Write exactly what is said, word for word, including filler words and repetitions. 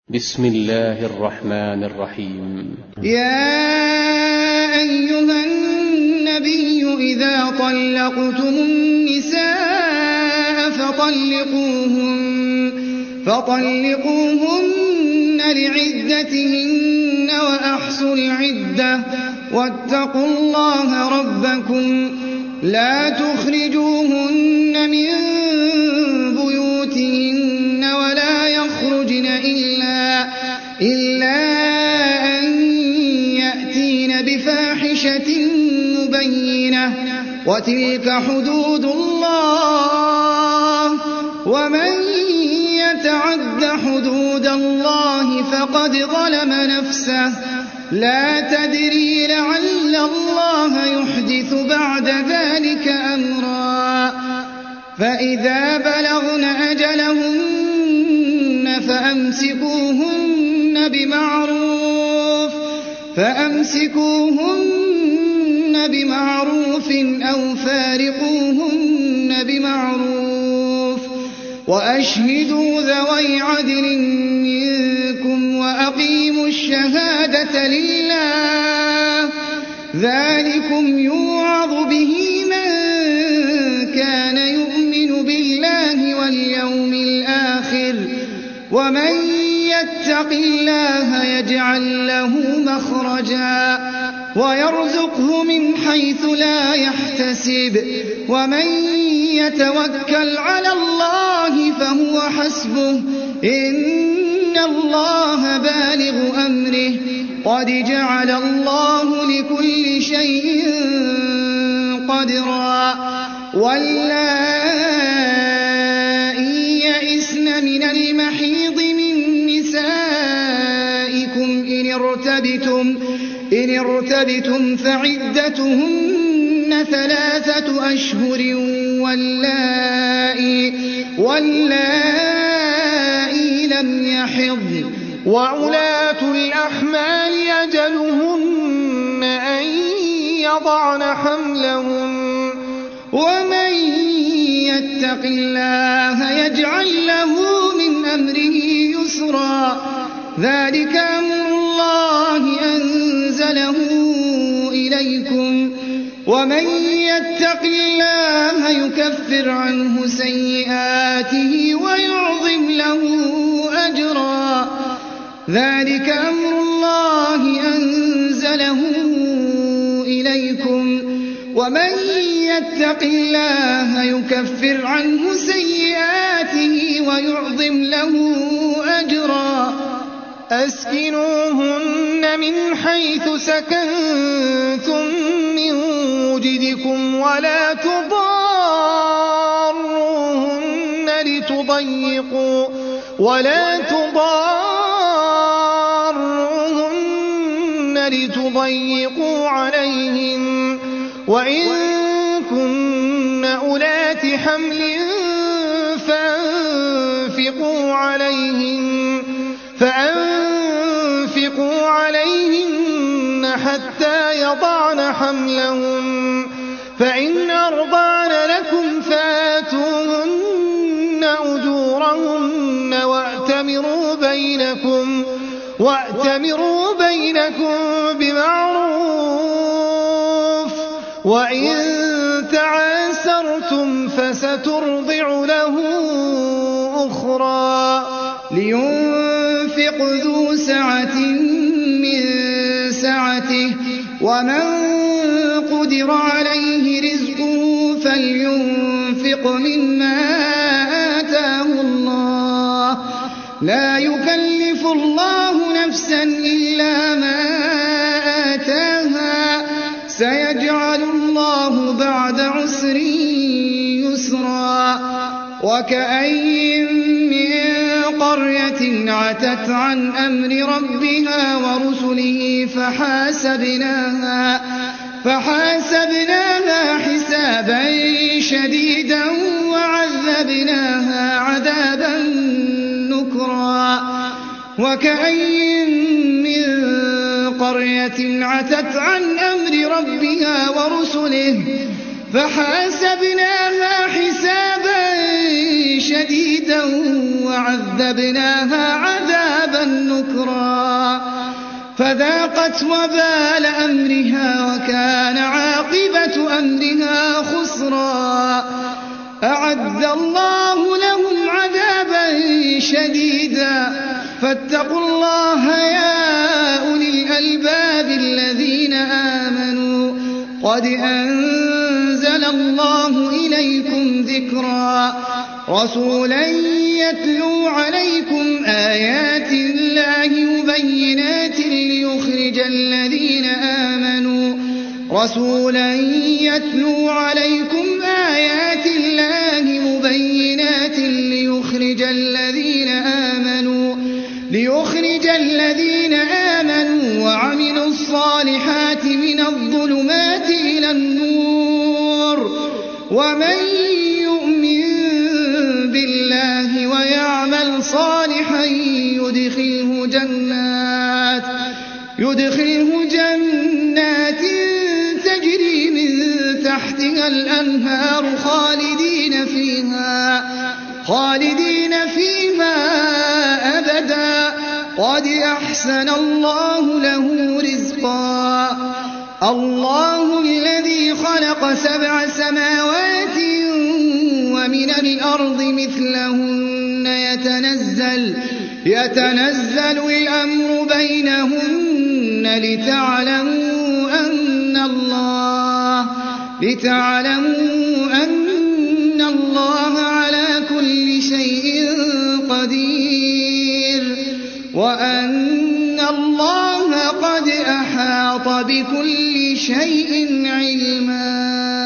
بسم الله الرحمن الرحيم. يا أيها النبي إذا طلقتم النساء فطلقوهن, فطلقوهن لعدتهن وأحصوا العدة واتقوا الله ربكم لا تخرجوهن من بيوتهن ولا يخرجن إلا, إلا أن يأتين بفاحشة مبينة وتلك حدود الله ومن يتعد حدود الله فقد ظلم نفسه لا تدري لعل الله يحدث بعد ذلك أمرا فإذا بلغن أجلهن فأمسكوهن بمعروف فأمسكوهن بمعروف أو فارقوهن بمعروف وأشهدوا ذوي عدل منكم وأقيموا الشهادة لله ذلكم يوعظ به من كان يؤمن بالله واليوم الآخر ومن يتق الله يجعل له مخرجا ويرزقه من حيث لا يحتسب ومن يتوكل على الله فهو حسبه إن الله بالغ أمره قد جعل الله لكل شيء قدرا واللائي يئسن من المحيض من نسائكم إن ارتبتم, إن ارتبتم فعدتهن ثلاثة أشهر واللائي, واللائي لم يحضن وأولاة الأحمال أجلهن أن يضعن حملهن ومن يتق الله يجعل له من أمره يسرا ذلك أمر الله أنزله إليكم ومن يتق الله يكفر عنه سيئاته ويعظم له أجرا ذلك أمر الله أنزله إليكم ومن يتق الله يكفر عنه سيئاته ويعظم له أجرا أسكنوهن من حيث سكنتم من وجدكم ولا تضاروهن لتضيقوا ولا تضاروهن لتضيقوا عليهن وإن كن أولات حمل فأنفقوا عليهن فأنفقوا عليهن حتى يضعن حملهن فإن أرضعن لكم فآتوهن أجورهن وأتمروا بينكم وأتمروا بينكم بمعروف وإن تعاسرتم فسترضع له أخرى لينفق ذو سعة من سعته ومن قدر عليه رزقه فلينفق مما آتاه الله لا يكلف الله نفسا إلا ما آتاها سيجعل الله بعد عسر يسرا وكأين من قرية عتت عن أمر ربها ورسله فحاسبناها, فحاسبناها حسابا شديدا وعذبناها عذابا نكرا وكأين من قرية عتت عن أمر ربها ورسله فحاسبناها حسابا شديدا وعذبناها عذابا نكرا فذاقت وبال أمرها وكان عاقبة أمرها خسرا أعد الله لهم عذابا شديدا فاتقوا الله يا أولي الألباب الذين آمنوا قد أنزل الله إليكم ذكرا رسولا يتلو عليكم آيات الله مبينات ليخرج الذين آمنوا رسولا يتلو عليكم آيات الله مبينات ليخرج الذين آمنوا ليخرج الذين آمنوا وعملوا الصالحات من الظلمات إلى النور ومن يؤمن بالله ويعمل صالحا يدخله جنات يدخله جنات تجري من تحتها الأنهار خالدين فيها خالدين فيها أبدا قد أحسن الله له رزقا الله الذي خلق سبع سماوات ومن الأرض مثلهن يتنزل يتنزل الأمر بينهن لتعلموا أن الله لتعلموا أن الله على كل شيء قدير وأن الله قد أحاط بكل شيء علما.